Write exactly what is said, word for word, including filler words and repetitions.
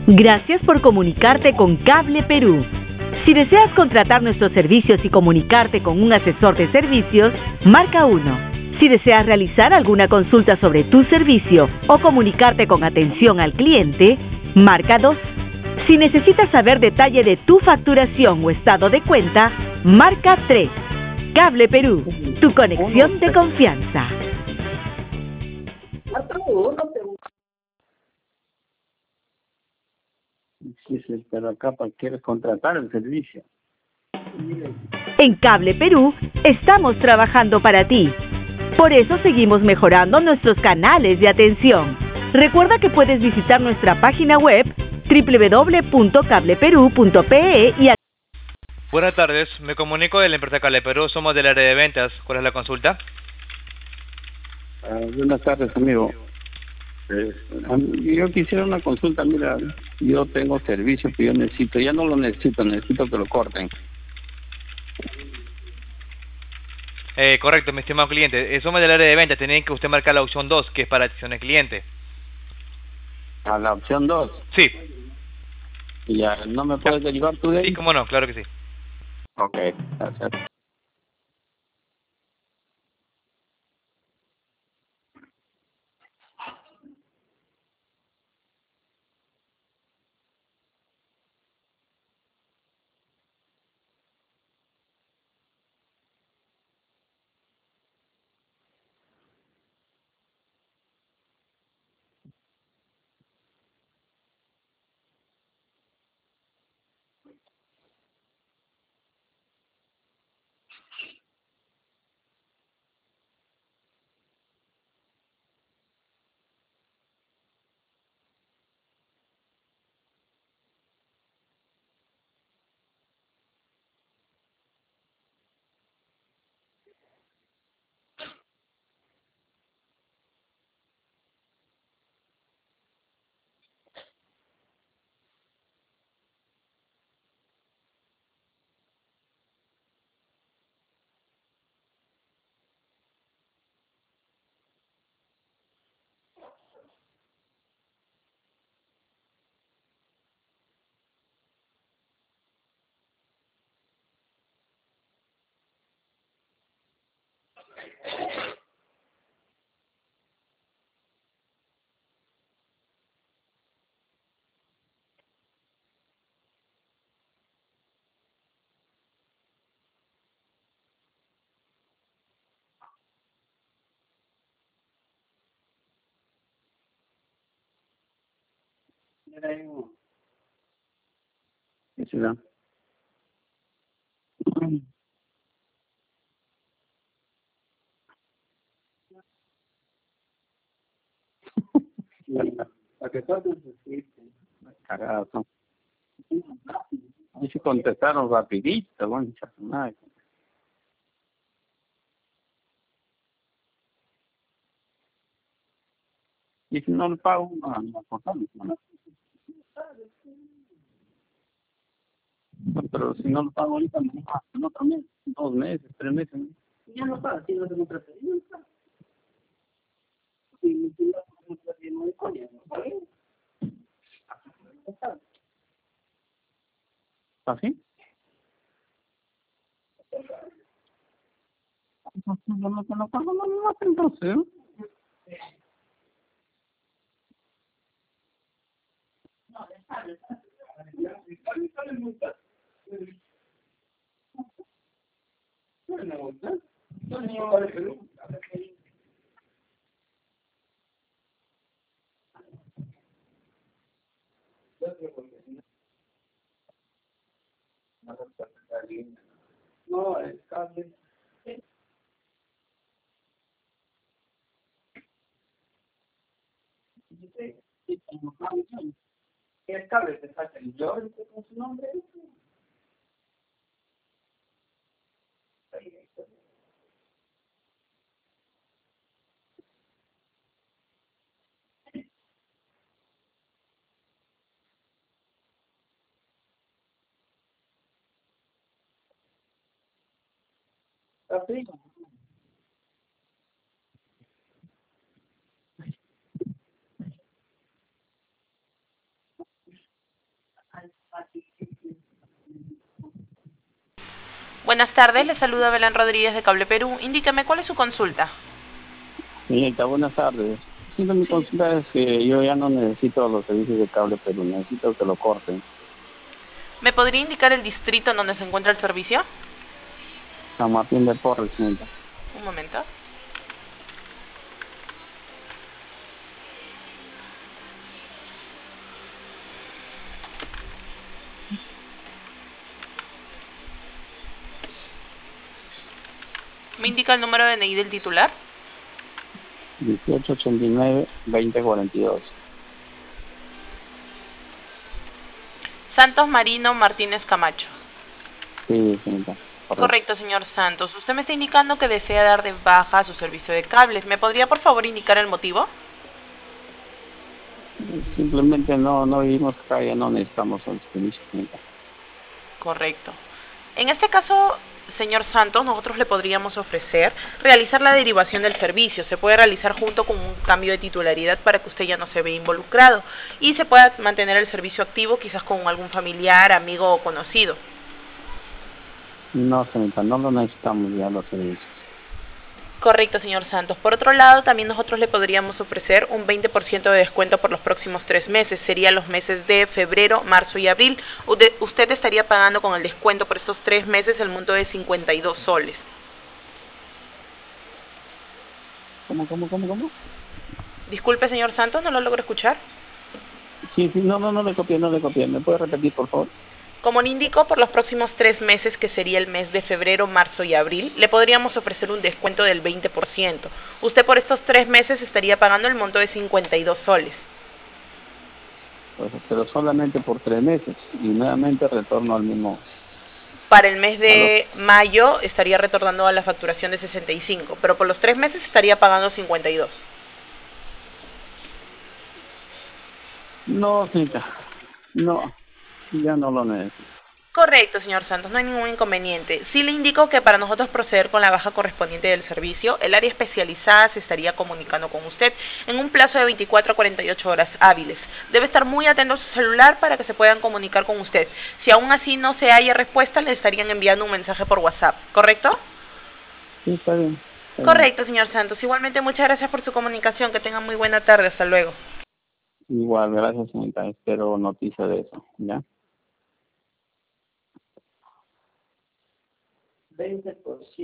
Gracias por comunicarte con Cable Perú. Si deseas contratar nuestros servicios y comunicarte con un asesor de servicios, marca uno. Si deseas realizar alguna consulta sobre tu servicio o comunicarte con atención al cliente, marca dos. Si necesitas saber detalle de tu facturación o estado de cuenta, marca tres. Cable Perú, tu conexión de confianza. Sí, sí, pero acá para quieres contratar el servicio. En Cable Perú estamos trabajando para ti. Por eso seguimos mejorando nuestros canales de atención. Recuerda que puedes visitar nuestra página web doble u doble u doble u punto cable perú punto pe e y... Buenas tardes, me comunico de la empresa Cable Perú, somos del área de ventas. ¿Cuál es la consulta? Uh, buenas tardes, amigo. Eh, yo quisiera una consulta. Mira, yo tengo servicio que yo necesito, ya no lo necesito, necesito que lo corten. Eh, correcto, mi estimado cliente. Eh, somos del área de ventas, tienen que usted marcar la opción dos, que es para atención al cliente. A la opción dos. Sí. Ya, ¿no me puedes derivar tú de ahí? Sí, cómo no, claro que sí. Ok, gracias. ¿Qué será? ¿A qué tal? Cagazo. Y se contestaron rapidito, concha su madre. Y si no le pago, no, no, cortamos, ¿no? Pero si no lo pago ahorita, no, no también, dos meses, tres meses. ¿No? Ya no paga, si no tengo transferencia, no paga. Si no tengo transferencia, no hay coña, no paga. ¿Así? Entonces, yo no te lo pago, no, no, no, entonces, ¿no? No, es cable. ¿Qué cable te saca el yo con su nombre? Así. Buenas tardes, le saluda Belén Rodríguez de Cable Perú. Indíqueme cuál es su consulta. Señorita, buenas tardes. Sí, mi consulta es que yo ya no necesito los servicios de Cable Perú, necesito que lo corten. ¿Me podría indicar el distrito en donde se encuentra el servicio? San Martín de Porres, señorita. Un momento. ¿Me indica el número de N I del titular? dieciocho ochenta y nueve, veinte cuarenta y dos. Santos Marino Martínez Camacho. Sí, señorita. Correcto. Correcto, señor Santos. Usted me está indicando que desea dar de baja su servicio de cables. ¿Me podría, por favor, indicar el motivo? Simplemente no, no vivimos acá, ya no necesitamos el servicio, señorita. Correcto. En este caso, señor Santos, nosotros le podríamos ofrecer realizar la derivación del servicio. Se puede realizar junto con un cambio de titularidad para que usted ya no se vea involucrado y se pueda mantener el servicio activo quizás con algún familiar, amigo o conocido. No, señorita, no lo necesitamos ya los servicios. Correcto, señor Santos. Por otro lado, también nosotros le podríamos ofrecer un veinte por ciento de descuento por los próximos tres meses. Serían los meses de febrero, marzo y abril. Usted estaría pagando con el descuento por estos tres meses el monto de cincuenta y dos soles. ¿Cómo, cómo, cómo, cómo? Disculpe, señor Santos, no lo logro escuchar. Sí, sí, no, no, no le copié, no le copié. ¿Me puede repetir, por favor? Como le indico, por los próximos tres meses, que sería el mes de febrero, marzo y abril, le podríamos ofrecer un descuento del veinte por ciento. Usted por estos tres meses estaría pagando el monto de cincuenta y dos soles. Pues, pero solamente por tres meses y nuevamente retorno al mismo. Para el mes de mayo estaría retornando a la facturación de sesenta y cinco, pero por los tres meses estaría pagando cincuenta y dos. No, señorita, no, ya no lo necesito. Correcto, señor Santos, no hay ningún inconveniente. Sí le indico que para nosotros proceder con la baja correspondiente del servicio, el área especializada se estaría comunicando con usted en un plazo de veinticuatro a cuarenta y ocho horas hábiles. Debe estar muy atento a su celular para que se puedan comunicar con usted. Si aún así no se haya respuesta, le estarían enviando un mensaje por WhatsApp, ¿correcto? Sí, está bien. Está Correcto, bien. señor Santos. Igualmente, muchas gracias por su comunicación. Que tenga muy buena tarde. Hasta luego. Igual, gracias, señorita. Espero noticias de eso, ¿ya? veinte por ciento.